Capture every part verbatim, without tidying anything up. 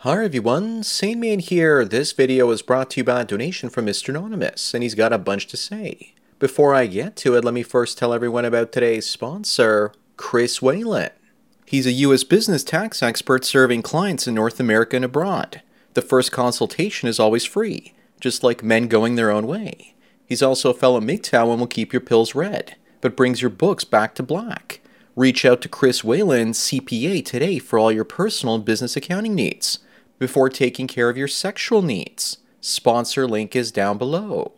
Hi everyone, Sandman here. This video is brought to you by a donation from Mister Anonymous, and he's got a bunch to say. Before I get to it, let me first tell everyone about today's sponsor, Chris Whalen. He's a U S business tax expert serving clients in North America and abroad. The first consultation is always free, just like men going their own way. He's also a fellow M G T O W and will keep your pills red, but brings your books back to black. Reach out to Chris Whalen, C P A, today for all your personal and business accounting needs, before taking care of your sexual needs. Sponsor link is down below.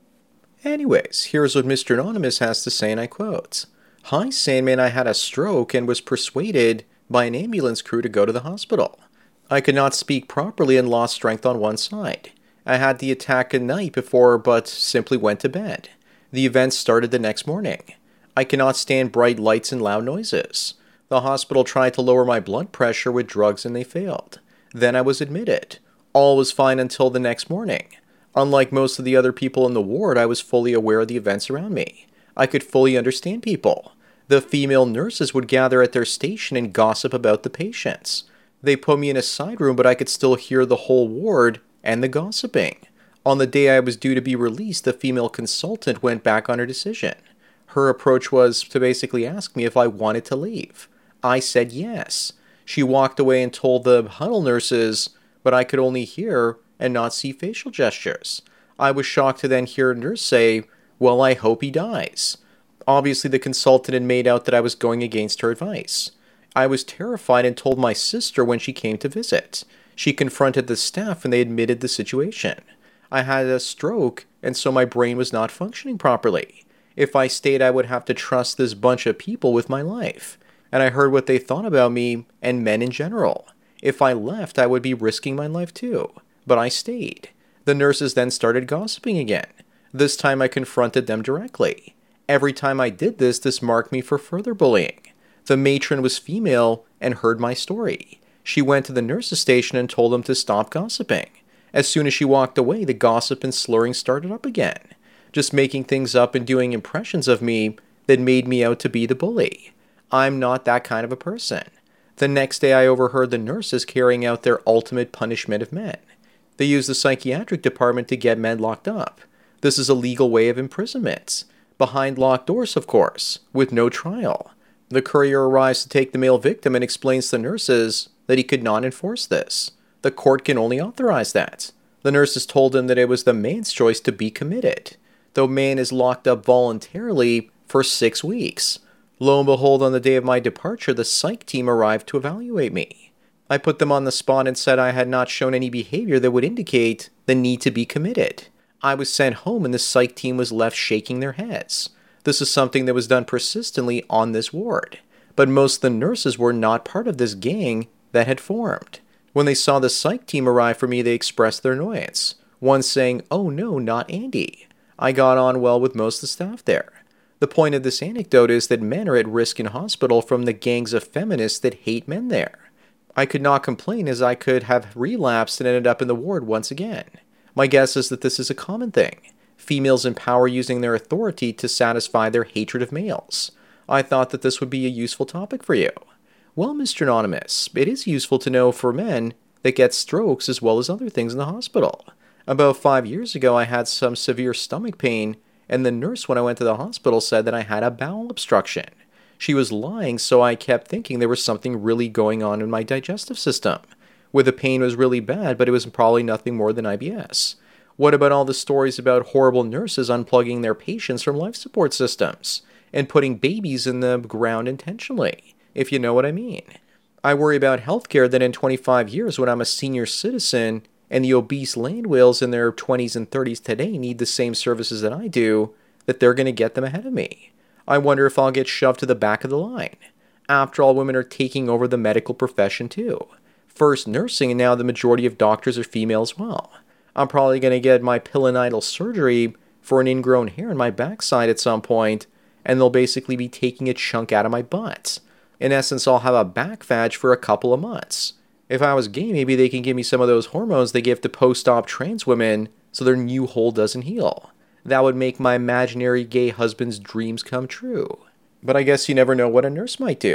Anyways, here's what Mister Anonymous has to say, and I quote, "Hi Sandman, I had a stroke and was persuaded by an ambulance crew to go to the hospital. I could not speak properly and lost strength on one side. I had the attack a night before but simply went to bed. The event started the next morning. I cannot stand bright lights and loud noises. The hospital tried to lower my blood pressure with drugs and they failed. Then I was admitted. All was fine until the next morning. Unlike most of the other people in the ward, I was fully aware of the events around me. I could fully understand people. The female nurses would gather at their station and gossip about the patients. They put me in a side room, but I could still hear the whole ward and the gossiping. On the day I was due to be released, the female consultant went back on her decision. Her approach was to basically ask me if I wanted to leave. I said yes. She walked away and told the huddle nurses, but I could only hear and not see facial gestures. I was shocked to then hear a nurse say, 'Well, I hope he dies.' Obviously, the consultant had made out that I was going against her advice. I was terrified and told my sister when she came to visit. She confronted the staff and they admitted the situation. I had a stroke, and so my brain was not functioning properly. If I stayed, I would have to trust this bunch of people with my life. And I heard what they thought about me and men in general. If I left, I would be risking my life too. But I stayed. The nurses then started gossiping again. This time I confronted them directly. Every time I did this, this marked me for further bullying. The matron was female and heard my story. She went to the nurses' station and told them to stop gossiping. As soon as she walked away, the gossip and slurring started up again, just making things up and doing impressions of me that made me out to be the bully. I'm not that kind of a person. The next day I overheard the nurses carrying out their ultimate punishment of men. They used the psychiatric department to get men locked up. This is a legal way of imprisonment. Behind locked doors, of course, with no trial. The courier arrives to take the male victim and explains to the nurses that he could not enforce this. The court can only authorize that. The nurses told him that it was the man's choice to be committed. The man is locked up voluntarily for six weeks. Lo and behold, on the day of my departure, the psych team arrived to evaluate me. I put them on the spot and said I had not shown any behavior that would indicate the need to be committed. I was sent home and the psych team was left shaking their heads. This is something that was done persistently on this ward. But most of the nurses were not part of this gang that had formed. When they saw the psych team arrive for me, they expressed their annoyance. One saying, "Oh no, not Andy." I got on well with most of the staff there. The point of this anecdote is that men are at risk in hospital from the gangs of feminists that hate men there. I could not complain, as I could have relapsed and ended up in the ward once again. My guess is that this is a common thing. Females in power using their authority to satisfy their hatred of males. I thought that this would be a useful topic for you. Well, Mister Anonymous, it is useful to know for men that get strokes as well as other things in the hospital. About five years ago, I had some severe stomach pain, and the nurse when I went to the hospital said that I had a bowel obstruction. She was lying, so I kept thinking there was something really going on in my digestive system, where the pain was really bad, but it was probably nothing more than I B S. What about all the stories about horrible nurses unplugging their patients from life support systems and putting babies in the ground intentionally, if you know what I mean? I worry about healthcare that in twenty-five years, when I'm a senior citizen and the obese land whales in their twenties and thirties today need the same services that I do, that they're going to get them ahead of me. I wonder if I'll get shoved to the back of the line. After all, women are taking over the medical profession too. First nursing, and now the majority of doctors are female as well. I'm probably going to get my pilonidal surgery for an ingrown hair in my backside at some point, and they'll basically be taking a chunk out of my butt. In essence, I'll have a back vag for a couple of months. If I was gay, maybe they can give me some of those hormones they give to post-op trans women so their new hole doesn't heal. That would make my imaginary gay husband's dreams come true. But I guess you never know what a nurse might do.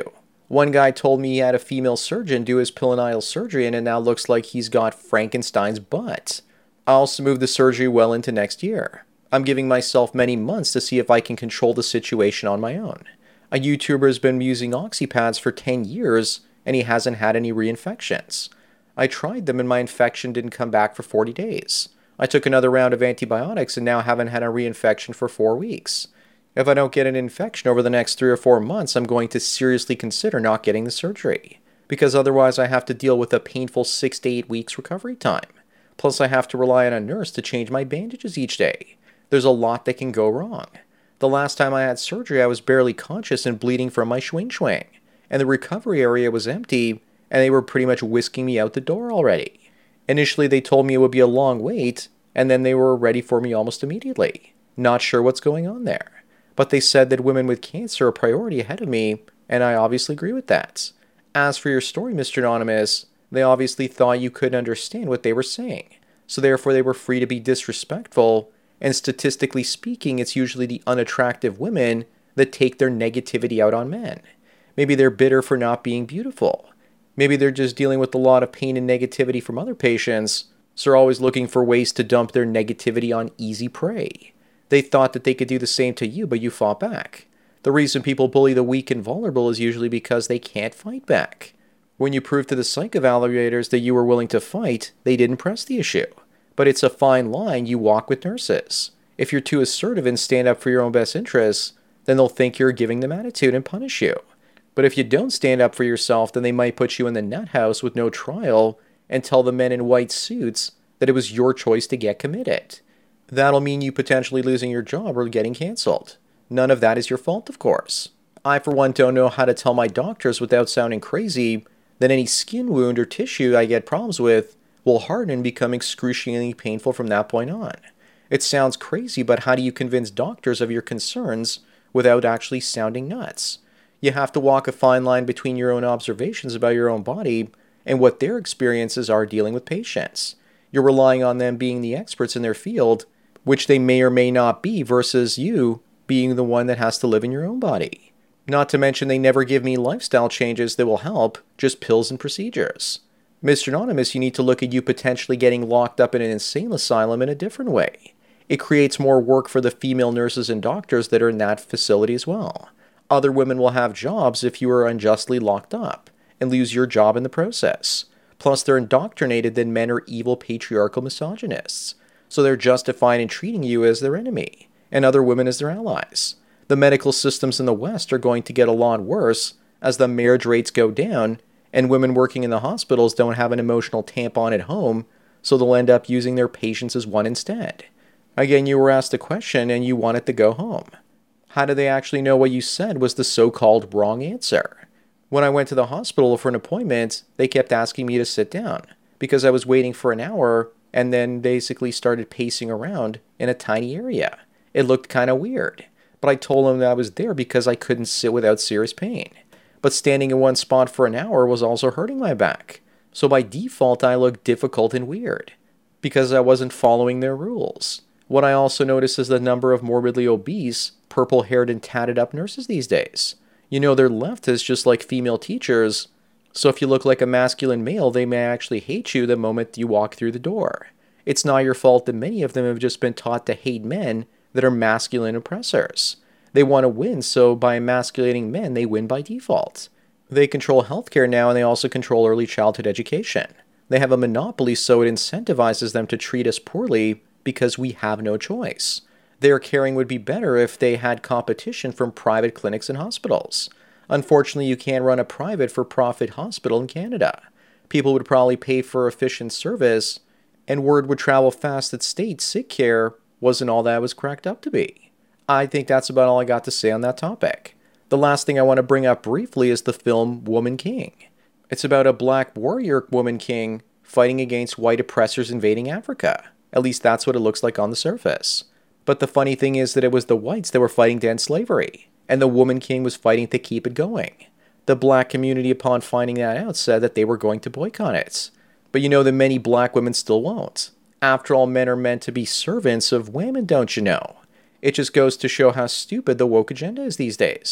One guy told me he had a female surgeon do his pilonidal surgery and it now looks like he's got Frankenstein's butt. I also moved the surgery well into next year. I'm giving myself many months to see if I can control the situation on my own. A YouTuber has been using oxypads for ten years and he hasn't had any reinfections. I tried them and my infection didn't come back for forty days. I took another round of antibiotics and now haven't had a reinfection for four weeks. If I don't get an infection over the next three or four months, I'm going to seriously consider not getting the surgery, because otherwise I have to deal with a painful six to eight weeks recovery time. Plus I have to rely on a nurse to change my bandages each day. There's a lot that can go wrong. The last time I had surgery, I was barely conscious and bleeding from my swing swing, and the recovery area was empty, and they were pretty much whisking me out the door already. Initially they told me it would be a long wait, and then they were ready for me almost immediately. Not sure what's going on there. But they said that women with cancer are a priority ahead of me, and I obviously agree with that. As for your story, Mister Anonymous, they obviously thought you couldn't understand what they were saying, so therefore they were free to be disrespectful, and statistically speaking, it's usually the unattractive women that take their negativity out on men. Maybe they're bitter for not being beautiful. Maybe they're just dealing with a lot of pain and negativity from other patients, so they're always looking for ways to dump their negativity on easy prey. They thought that they could do the same to you, but you fought back. The reason people bully the weak and vulnerable is usually because they can't fight back. When you prove to the psych evaluators that you were willing to fight, they didn't press the issue. But it's a fine line you walk with nurses. If you're too assertive and stand up for your own best interests, then they'll think you're giving them attitude and punish you. But if you don't stand up for yourself, then they might put you in the nut house with no trial and tell the men in white suits that it was your choice to get committed. That'll mean you potentially losing your job or getting canceled. None of that is your fault, of course. I, for one, don't know how to tell my doctors without sounding crazy that any skin wound or tissue I get problems with will harden and become excruciatingly painful from that point on. It sounds crazy, but how do you convince doctors of your concerns without actually sounding nuts? You have to walk a fine line between your own observations about your own body and what their experiences are dealing with patients. You're relying on them being the experts in their field, which they may or may not be, versus you being the one that has to live in your own body. Not to mention they never give me lifestyle changes that will help, just pills and procedures. Mister Anonymous, you need to look at you potentially getting locked up in an insane asylum in a different way. It creates more work for the female nurses and doctors that are in that facility as well. Other women will have jobs if you are unjustly locked up, and lose your job in the process. Plus they're indoctrinated that men are evil patriarchal misogynists. So they're justified in treating you as their enemy, and other women as their allies. The medical systems in the West are going to get a lot worse as the marriage rates go down, and women working in the hospitals don't have an emotional tampon at home, so they'll end up using their patients as one instead. Again, you were asked a question and you wanted to go home. How do they actually know what you said was the so-called wrong answer? When I went to the hospital for an appointment, they kept asking me to sit down, because I was waiting for an hour and then basically started pacing around in a tiny area. It looked kind of weird, but I told them that I was there because I couldn't sit without serious pain. But standing in one spot for an hour was also hurting my back, so by default I looked difficult and weird, because I wasn't following their rules. What I also noticed is the number of morbidly obese, purple-haired and tatted-up nurses these days. You know, they're leftists just like female teachers, so if you look like a masculine male, they may actually hate you the moment you walk through the door. It's not your fault that many of them have just been taught to hate men that are masculine oppressors. They want to win, so by emasculating men, they win by default. They control healthcare now, and they also control early childhood education. They have a monopoly, so it incentivizes them to treat us poorly because we have no choice. Their caring would be better if they had competition from private clinics and hospitals. Unfortunately, you can't run a private for-profit hospital in Canada. People would probably pay for efficient service, and word would travel fast that state sick care wasn't all that it was cracked up to be. I think that's about all I got to say on that topic. The last thing I want to bring up briefly is the film Woman King. It's about a black warrior woman king fighting against white oppressors invading Africa. At least that's what it looks like on the surface. But the funny thing is that it was the whites that were fighting to end slavery, and the woman king was fighting to keep it going. The black community, upon finding that out, said that they were going to boycott it. But you know that many black women still won't. After all, men are meant to be servants of women, don't you know? It just goes to show how stupid the woke agenda is these days.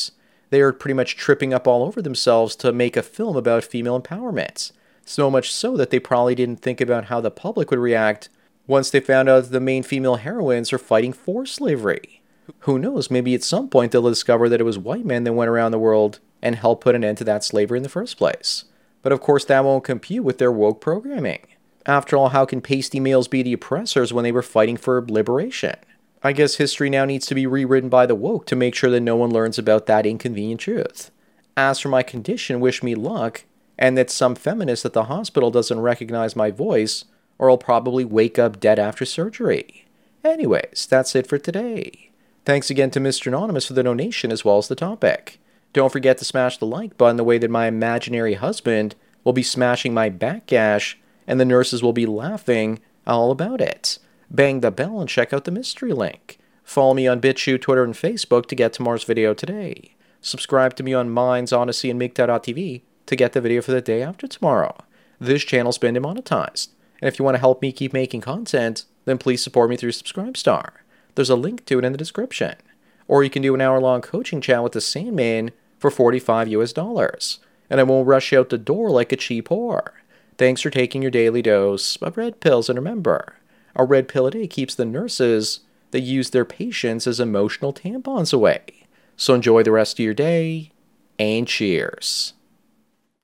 They are pretty much tripping up all over themselves to make a film about female empowerment. So much so that they probably didn't think about how the public would react once they found out that the main female heroines are fighting for slavery. Who knows, maybe at some point they'll discover that it was white men that went around the world and helped put an end to that slavery in the first place. But of course that won't compute with their woke programming. After all, how can pasty males be the oppressors when they were fighting for liberation? I guess history now needs to be rewritten by the woke to make sure that no one learns about that inconvenient truth. As for my condition, wish me luck, and that some feminist at the hospital doesn't recognize my voice, or I'll probably wake up dead after surgery. Anyways, that's it for today. Thanks again to Mister Anonymous for the donation as well as the topic. Don't forget to smash the like button the way that my imaginary husband will be smashing my back gash, and the nurses will be laughing all about it. Bang the bell and check out the mystery link. Follow me on BitChute, Twitter, and Facebook to get tomorrow's video today. Subscribe to me on Minds, Odyssey, and MGTOW dot T V to get the video for the day after tomorrow. This channel's been demonetized, and if you want to help me keep making content, then please support me through Subscribestar. There's a link to it in the description. Or you can do an hour-long coaching chat with the Sandman for forty-five U S dollars, and I won't rush you out the door like a cheap whore. Thanks for taking your daily dose of red pills, and remember, a red pill a day keeps the nurses that use their patients as emotional tampons away. So enjoy the rest of your day, and cheers.